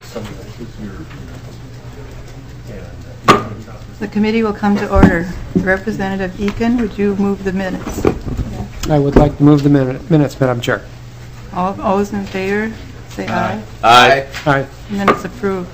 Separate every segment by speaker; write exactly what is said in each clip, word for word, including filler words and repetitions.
Speaker 1: The committee will come to order. Representative Eakin, would you move the minutes?
Speaker 2: I would like to move the minute, minutes, Madam Chair.
Speaker 1: All those in favor, say aye.
Speaker 3: Aye.
Speaker 2: Aye.
Speaker 1: Minutes approved.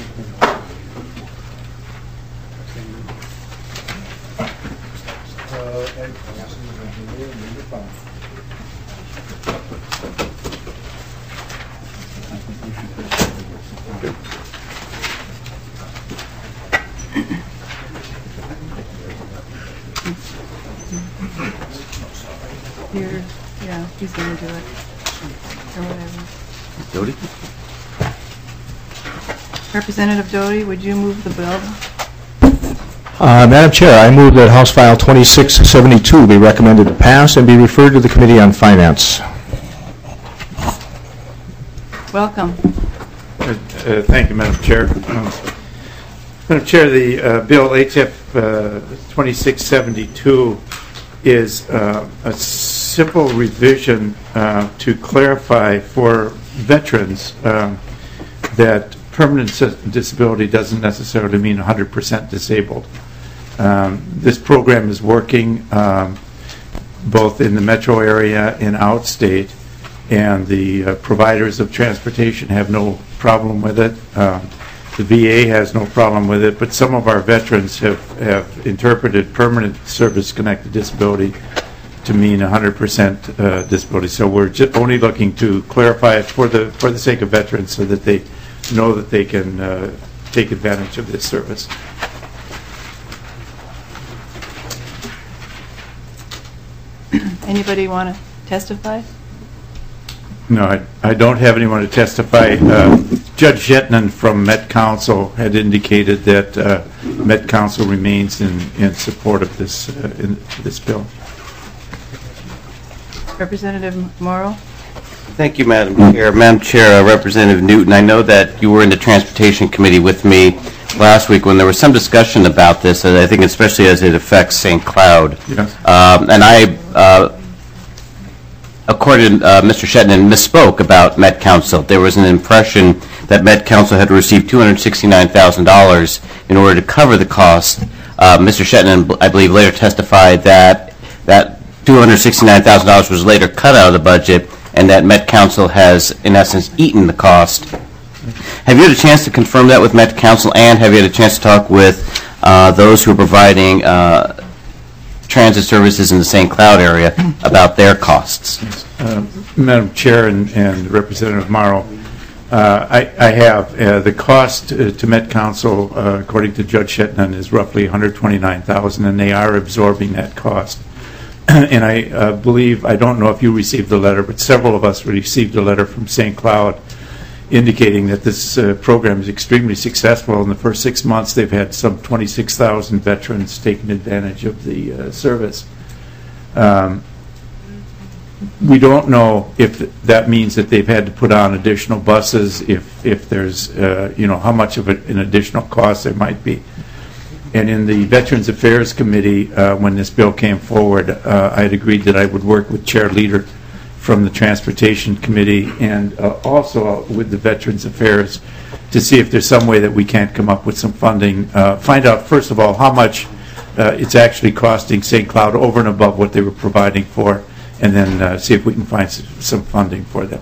Speaker 1: Here, yeah, he's going to do it, or whatever.
Speaker 3: Doty?
Speaker 1: Representative Doty, would you move the bill?
Speaker 4: Uh, Madam Chair, I move that House File twenty-six seventy-two be recommended to pass and be referred to the Committee on Finance.
Speaker 1: Welcome.
Speaker 5: Uh, uh, thank you, Madam Chair. Um, Madam Chair, the uh, Bill H F uh, twenty-six seventy-two is uh, a simple revision uh, to clarify for veterans um, that permanent disability doesn't necessarily mean one hundred percent disabled. Um, this program is working um, both in the metro area and outstate, and the uh, providers of transportation have no problem with it. Um, the V A has no problem with it, but some of our veterans have, have interpreted permanent service-connected disability to mean one hundred percent uh, disability. So we're just only looking to clarify it for the for the sake of veterans, so that they know that they can uh, take advantage of this service.
Speaker 1: Anybody want to testify?
Speaker 5: No, I, I don't have anyone to testify. Uh, Judge Shetnan from Met Council had indicated that uh, Met Council remains in, in support of this uh, in this bill.
Speaker 1: Representative Morrow?
Speaker 3: Thank you, Madam Chair. Madam Chair, uh, Representative Newton, I know that you were in the Transportation Committee with me last week when there was some discussion about this, and I think especially as it affects Saint Cloud.
Speaker 5: Yes.
Speaker 3: Um, and I, uh, according to uh, Mister Shetnan, misspoke about Met Council. There was an impression that Met Council had received two hundred sixty-nine thousand dollars in order to cover the cost. Uh, Mister Shetnan, I believe, later testified that that two hundred sixty-nine thousand dollars was later cut out of the budget, and that Met Council has, in essence, eaten the cost. Have you had a chance to confirm that with Met Council, and have you had a chance to talk with uh, those who are providing uh, transit services in the Saint Cloud area about their costs?
Speaker 5: Uh, Madam Chair and, and Representative Morrow, uh, I, I have. Uh, the cost uh, to Met Council, uh, according to Judge Shetnan, is roughly one hundred twenty-nine thousand dollars, and they are absorbing that cost. And I uh, believe, I don't know if you received the letter, but several of us received a letter from Saint Cloud indicating that this uh, program is extremely successful. In the first six months, they've had some twenty-six thousand veterans taking advantage of the uh, service. Um, we don't know if that means that they've had to put on additional buses, if, if there's, uh, you know, how much of a, an additional cost there might be. And in the Veterans Affairs Committee, uh, when this bill came forward, uh, I had agreed that I would work with Chair Leader from the Transportation Committee and uh, also with the Veterans Affairs to see if there's some way that we can't come up with some funding. Uh, find out, first of all, how much uh, it's actually costing Saint Cloud over and above what they were providing for, and then uh, see if we can find s some funding for them.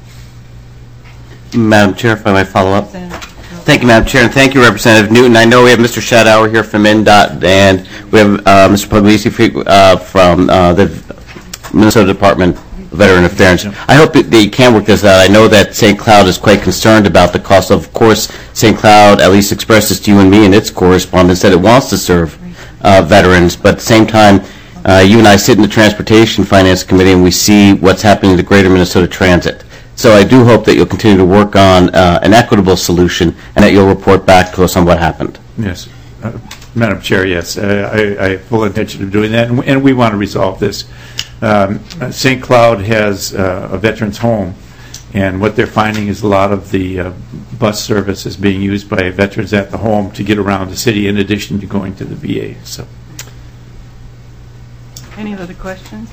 Speaker 3: Madam Chair, if I might follow up. Thank you, Madam Chair, and thank you, Representative Newton. I know we have Mister Shadauer here from M N D O T, and we have uh, Mister Puglisi uh, from uh, the Minnesota Department of Veteran Affairs. I hope that you can work this out. I know that Saint Cloud is quite concerned about the cost. Of course, Saint Cloud at least expressed this to you and me in its correspondence that it wants to serve uh, veterans, but at the same time, uh, you and I sit in the Transportation Finance Committee and we see what's happening to Greater Minnesota Transit. So I do hope that you'll continue to work on uh, an equitable solution and that you'll report back to us on what happened.
Speaker 5: Yes. Uh, Madam Chair, yes. Uh, I, I have full intention of doing that, and, and we want to resolve this. Um, Saint Cloud has uh, a veterans home, and what they're finding is a lot of the uh, bus service is being used by veterans at the home to get around the city in addition to going to the V A. So,
Speaker 1: any other questions?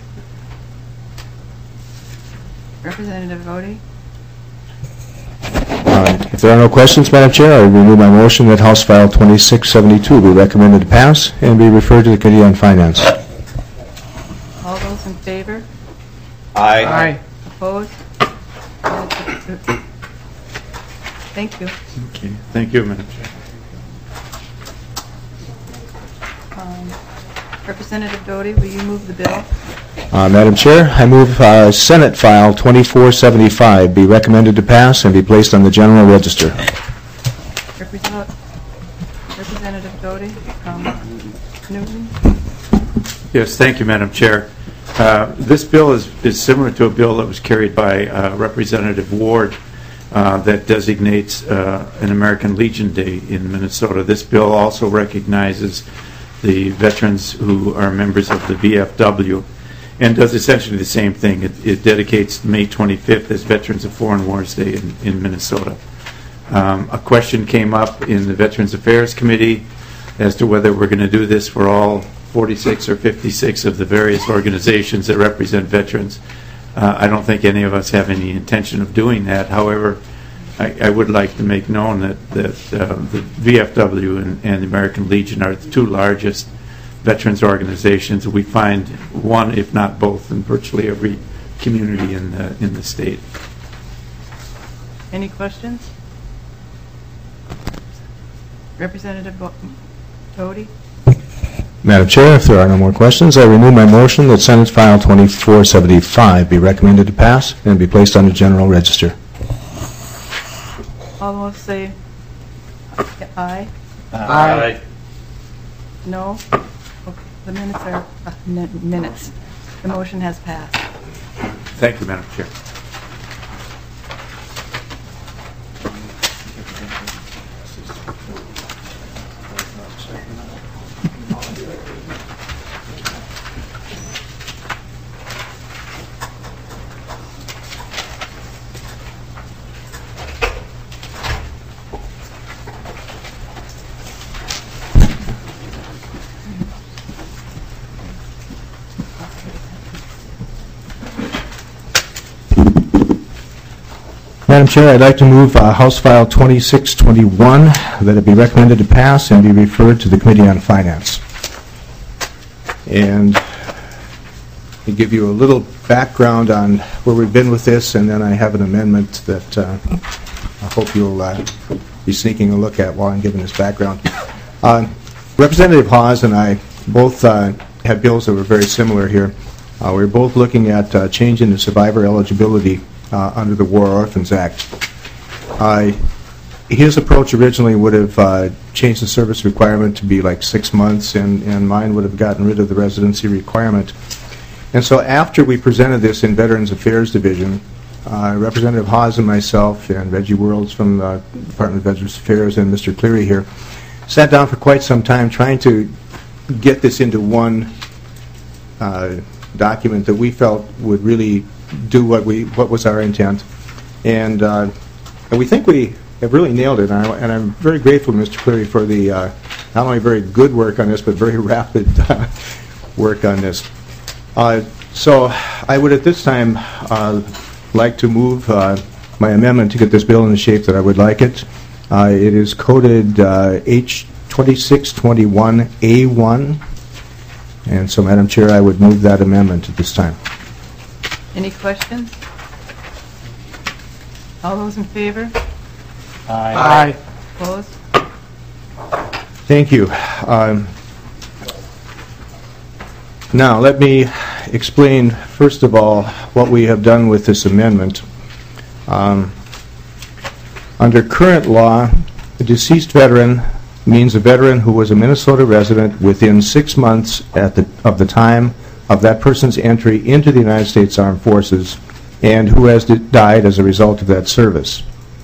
Speaker 1: Representative Vody?
Speaker 4: Uh, If there are no questions, Madam Chair, I will renew my motion that House File twenty-six seventy-two be recommended to pass and be referred to the Committee on Finance.
Speaker 1: All those in favor?
Speaker 2: Aye.
Speaker 1: Opposed? Thank you.
Speaker 5: Okay, thank you, Madam Chair.
Speaker 1: Um, Representative Doty, will you move the bill?
Speaker 4: Uh, Madam Chair, I move uh, Senate File twenty-four seventy-five be recommended to pass and be placed on the General Register.
Speaker 1: Represent- Representative Doty, um, Newton?
Speaker 5: Yes, thank you, Madam Chair. Uh, This bill is is similar to a bill that was carried by uh, Representative Ward uh, that designates uh, an American Legion Day in Minnesota. This bill also recognizes the veterans who are members of the V F W and does essentially the same thing. It, it dedicates May twenty-fifth as Veterans of Foreign Wars Day in, in Minnesota. Um, a question came up in the Veterans Affairs Committee as to whether we're going to do this for all forty-six or fifty-six of the various organizations that represent veterans. Uh, I don't think any of us have any intention of doing that. However, I, I would like to make known that, that uh, the V F W and, and the American Legion are the two largest veterans organizations. We find one, if not both, in virtually every community in the, in the state.
Speaker 1: Any questions? Representative Bo- Doty?
Speaker 4: Madam Chair, if there are no more questions, I renew my motion that Senate File twenty-four seventy-five be recommended to pass and be placed on the General Register.
Speaker 1: All those say aye?
Speaker 2: Aye.
Speaker 1: No? Okay, the minutes are, uh, mi- minutes. The motion has passed.
Speaker 5: Thank you, Madam Chair.
Speaker 4: Madam Chair, I'd like to move uh, House File twenty-six twenty-one that it be recommended to pass and be referred to the Committee on Finance. And to give you a little background on where we've been with this, and then I have an amendment that uh, I hope you'll uh, be sneaking a look at while I'm giving this background. Uh, Representative Hawes and I both uh, had bills that were very similar here. Uh, we were both looking at uh, changing the survivor eligibility Uh, under the War Orphans Act. Uh, his approach originally would have uh, changed the service requirement to be like six months, and, and mine would have gotten rid of the residency requirement. And so after we presented this in Veterans Affairs Division, uh, Representative Hawes and myself and Reggie Worlds from the Department of Veterans Affairs and Mister Cleary here sat down for quite some time trying to get this into one uh, document that we felt would really do what we what was our intent, and uh, and we think we have really nailed it. And, I, and I'm very grateful to Mister Cleary for the uh, not only very good work on this, but very rapid uh, work on this. Uh, so I would at this time uh, like to move uh, my amendment to get this bill in the shape that I would like it. Uh, it is coded uh, H twenty-six twenty-one A one, and so, Madam Chair, I would move that amendment at this time.
Speaker 1: Any questions? All those in favor?
Speaker 2: Aye.
Speaker 1: Opposed?
Speaker 4: Thank you. Um, now, let me explain, first of all, what we have done with this amendment. Um, under current law, a deceased veteran means a veteran who was a Minnesota resident within six months at the, of the time of that person's entry into the United States Armed Forces and who has died as a result of that service.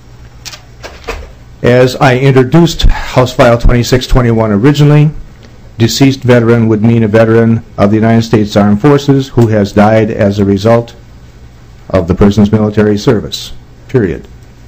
Speaker 4: As I introduced House File twenty-six twenty-one originally, deceased veteran would mean a veteran of the United States Armed Forces who has died as a result of the person's military service, period.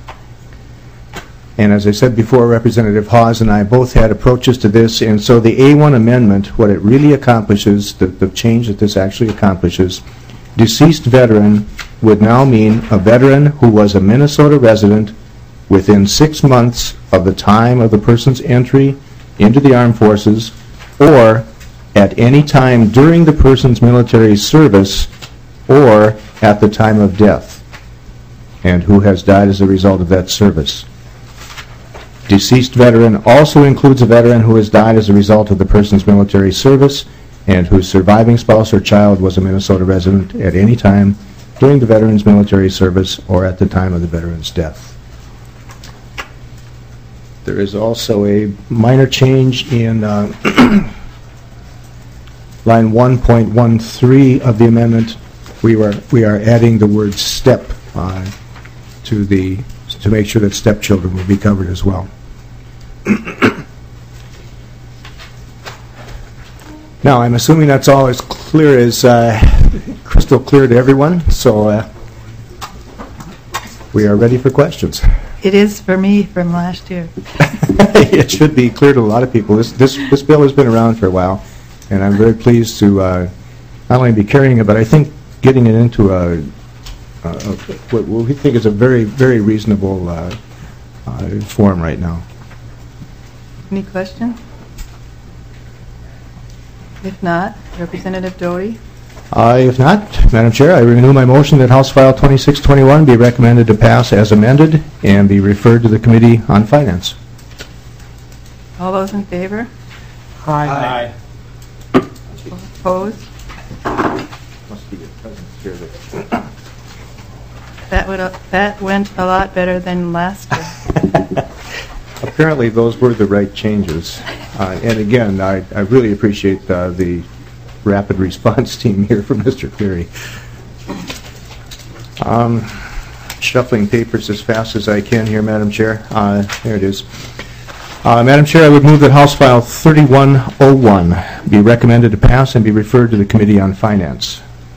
Speaker 4: And as I said before, Representative Hawes and I both had approaches to this, and so the A one amendment, what it really accomplishes, the, the change that this actually accomplishes, deceased veteran would now mean a veteran who was a Minnesota resident within six months of the time of the person's entry into the armed forces or at any time during the person's military service or at the time of death, and who has died as a result of that service. Deceased veteran also includes a veteran who has died as a result of the person's military service and whose surviving spouse or child was a Minnesota resident at any time during the veteran's military service or at the time of the veteran's death. There is also a minor change in uh, line one point one three of the amendment. We are we are adding the word step uh, to the to make sure that stepchildren will be covered as well. Now, I'm assuming that's all as clear as uh, crystal clear to everyone. So uh, we are ready for questions.
Speaker 1: It is for me from last year.
Speaker 4: It should be clear to a lot of people. This this this bill has been around for a while, and I'm very pleased to uh, not only be carrying it, but I think getting it into a, a, a what we think is a very very reasonable uh, uh, form right now.
Speaker 1: Any questions? If not, Representative Doty.
Speaker 4: Uh, if not, Madam Chair, I renew my motion that House File twenty-six twenty-one be recommended to pass as amended and be referred to the Committee on Finance.
Speaker 1: All those in favor?
Speaker 2: Aye.
Speaker 1: Opposed? That would uh, that went a lot better than last year.
Speaker 4: Apparently, those were the right changes. Uh, and again, I, I really appreciate uh, the rapid response team here from Mister Cleary. Um, shuffling papers as fast as I can here, Madam Chair. Uh, there it is. Uh, Madam Chair, I would move that House File thirty-one oh one be recommended to pass and be referred to the Committee on Finance.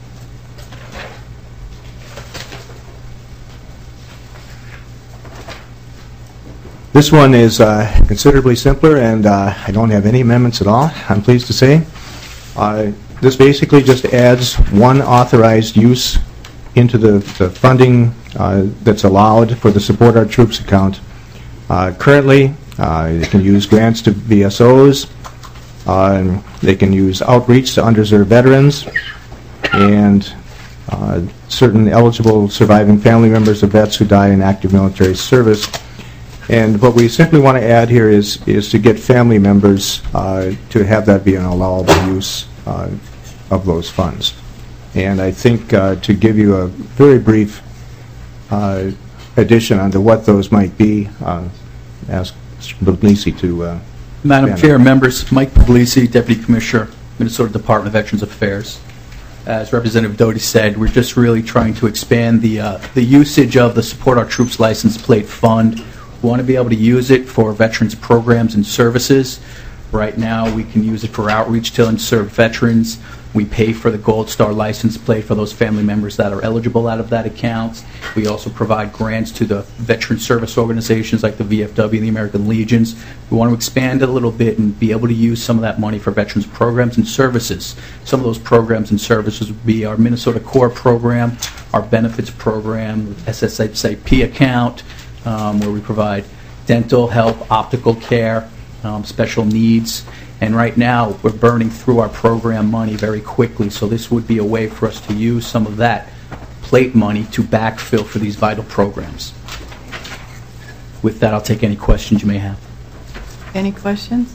Speaker 4: This one is uh, considerably simpler, and uh, I don't have any amendments at all, I'm pleased to say. Uh, this basically just adds one authorized use into the, the funding uh, that's allowed for the Support Our Troops account. Uh, currently, uh, they can use grants to V S Os, uh, they can use outreach to undeserved veterans, and uh, certain eligible surviving family members of vets who died in active military service. And what we simply want to add here is is to get family members uh, to have that be an allowable use uh, of those funds. And I think uh, to give you a very brief uh, addition onto what those might be, uh, ask Mister Puglisi to. Uh,
Speaker 6: Madam
Speaker 4: expand
Speaker 6: Chair,
Speaker 4: on.
Speaker 6: members, Mike Puglisi, Deputy Commissioner, Minnesota Department of Veterans Affairs. As Representative Doty said, we're just really trying to expand the uh, the usage of the Support Our Troops license plate fund. We want to be able to use it for veterans programs and services. Right now, we can use it for outreach to unserved veterans. We pay for the Gold Star license plate for those family members that are eligible out of that account. We also provide grants to the veteran service organizations like the V F W and the American Legions. We want to expand it a little bit and be able to use some of that money for veterans programs and services. Some of those programs and services would be our Minnesota Core program, our benefits program, S S I P account, um, where we provide dental, health, optical care, um, special needs. And right now, we're burning through our program money very quickly, so this would be a way for us to use some of that plate money to backfill for these vital programs. With that, I'll take any questions you may have.
Speaker 1: Any questions?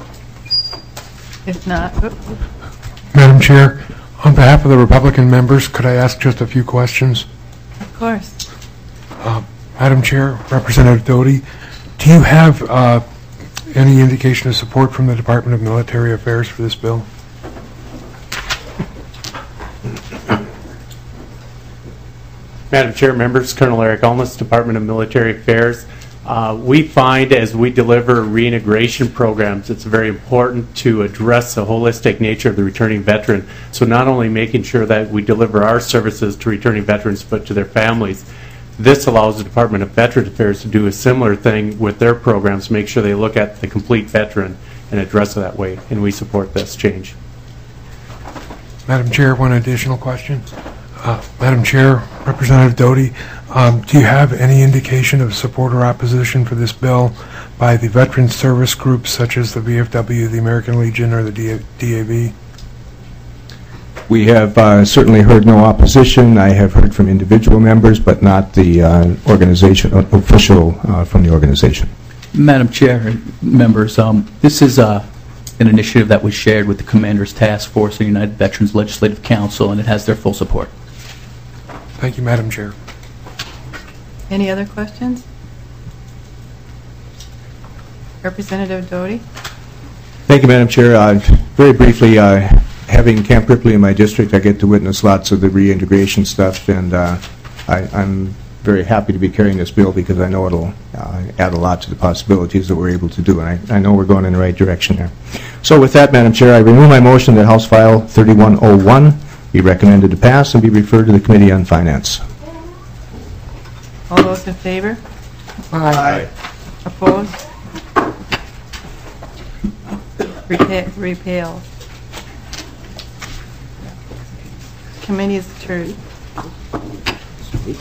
Speaker 1: If not, oop,
Speaker 7: Madam Chair, on behalf of the Republican members, could I ask just a few questions?
Speaker 1: of course.
Speaker 7: Uh, Madam Chair, Representative Doty, do you have uh, any indication of support from the Department of Military Affairs for this bill?
Speaker 2: Madam Chair, members, Colonel Eric Olness, Department of Military Affairs. Uh, we find as we deliver reintegration programs, it's very important to address the holistic nature of the returning veteran. So not only making sure that we deliver our services to returning veterans, but to their families. This allows the Department of Veterans Affairs to do a similar thing with their programs, make sure they look at the complete veteran and address it that way, and we support this change.
Speaker 7: Madam Chair, one additional question. Uh, Madam Chair, Representative Doty, um, do you have any indication of support or opposition for this bill by the veteran service groups such as the V F W, the American Legion, or the D A V?
Speaker 4: We have uh, certainly heard no opposition. I have heard from individual members, but not the uh, organization, uh, official uh, from the organization.
Speaker 6: Madam Chair and members, um, this is uh, an initiative that was shared with the Commander's Task Force and United Veterans Legislative Council, and it has their full support.
Speaker 7: Thank you, Madam Chair.
Speaker 1: Any other questions? Representative Doty?
Speaker 4: Thank you, Madam Chair. Uh, very briefly, uh, having Camp Ripley in my district, I get to witness lots of the reintegration stuff, and uh, I, I'm very happy to be carrying this bill because I know it'll uh, add a lot to the possibilities that we're able to do, and I, I know we're going in the right direction there. So with that, Madam Chair, I renew my motion that House File thirty-one oh one be recommended to pass and be referred to the Committee on Finance.
Speaker 1: All those in favor?
Speaker 4: Aye.
Speaker 1: Opposed? Repa- Repealed. Committee is adjourned.